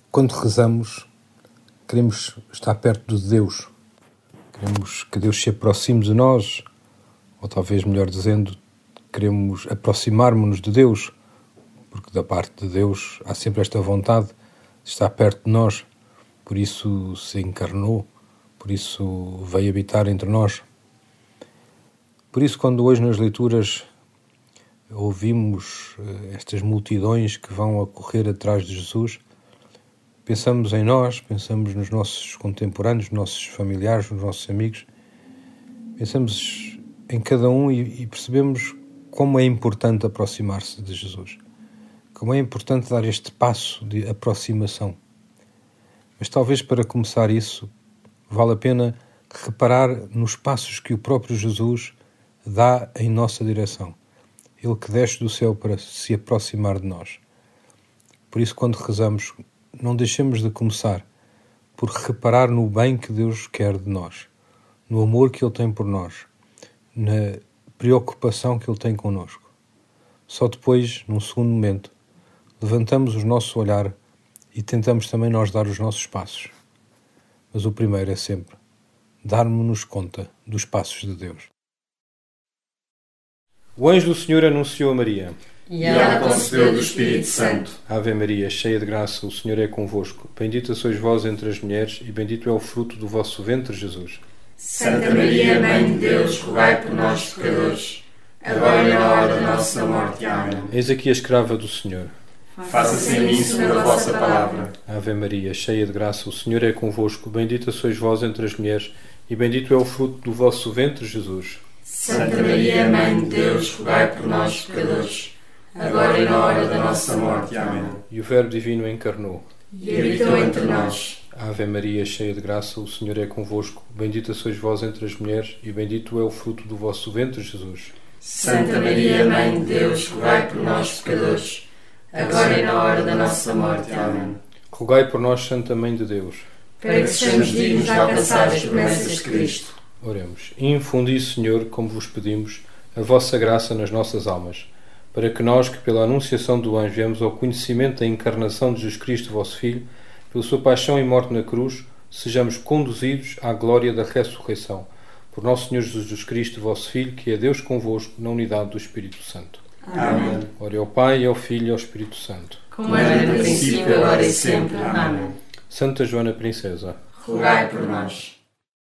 Quando rezamos, queremos estar perto de Deus, queremos que Deus se aproxime de nós, ou talvez melhor dizendo, queremos aproximar-nos de Deus, porque da parte de Deus há sempre esta vontade de estar perto de nós, por isso se encarnou, por isso veio habitar entre nós. Por isso, quando hoje nas leituras ouvimos estas multidões que vão a correr atrás de Jesus, pensamos em nós, pensamos nos nossos contemporâneos, nos nossos familiares, nos nossos amigos, pensamos em cada um e percebemos como é importante aproximar-se de Jesus, como é importante dar este passo de aproximação. Mas talvez para começar isso, vale a pena reparar nos passos que o próprio Jesus dá em nossa direção. Ele que desce do céu para se aproximar de nós. Por isso, quando rezamos, não deixemos de começar por reparar no bem que Deus quer de nós, no amor que Ele tem por nós, na preocupação que Ele tem connosco. Só depois, num segundo momento, levantamos o nosso olhar e tentamos também nós dar os nossos passos. Mas o primeiro é sempre darmos-nos conta dos passos de Deus. O anjo do Senhor anunciou a Maria. E ela concebeu do Espírito Santo. Ave Maria, cheia de graça, o Senhor é convosco. Bendita sois vós entre as mulheres, e bendito é o fruto do vosso ventre, Jesus. Santa Maria, Mãe de Deus, rogai por nós, pecadores, agora e na hora da nossa morte. Amém. Eis aqui a escrava do Senhor. Faça-se em mim segundo a vossa palavra. Ave Maria, cheia de graça, o Senhor é convosco. Bendita sois vós entre as mulheres, e bendito é o fruto do vosso ventre, Jesus. Santa Maria, Mãe de Deus, rogai por nós, pecadores, agora e na hora da nossa morte. Amém. E o Verbo Divino encarnou E habitou entre nós. Ave Maria, cheia de graça, o Senhor é convosco. Bendita sois vós entre as mulheres, e bendito é o fruto do vosso ventre, Jesus. Santa Maria, Mãe de Deus, rogai por nós, pecadores, agora e na hora da nossa morte. Amém. Rogai por nós, Santa Mãe de Deus, para que sejamos dignos de alcançar as promessas de Cristo. Oremos. Infundi, Senhor, como vos pedimos, a vossa graça nas nossas almas, para que nós, que pela anunciação do anjo viemos ao conhecimento da encarnação de Jesus Cristo, vosso Filho, pela sua paixão e morte na cruz, sejamos conduzidos à glória da ressurreição. Por nosso Senhor Jesus Cristo, vosso Filho, que é Deus convosco, na unidade do Espírito Santo. Amém. Ora ao Pai, ao Filho e ao Espírito Santo. Como era no princípio, agora e sempre. Amém. Santa Joana Princesa, rogai por nós.